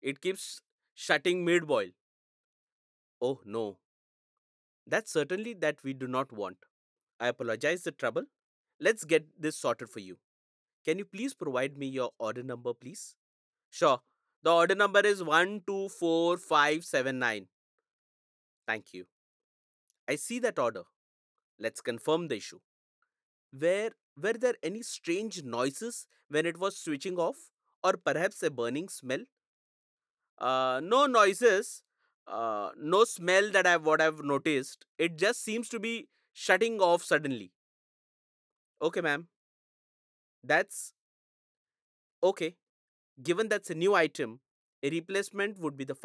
It keeps shutting mid boil. Oh no, that's certainly that we do not want. I apologize the trouble. Let's get this sorted for you. Can you please provide me your order number, please? Sure. The order number is 124579. Thank you. I see that order. Let's confirm the issue. Were there any strange noises when it was switching off? Or perhaps a burning smell? No noises. No smell that I've noticed. It just seems to be shutting off suddenly. Okay, ma'am. That's okay. Given that's a new item, a replacement would be the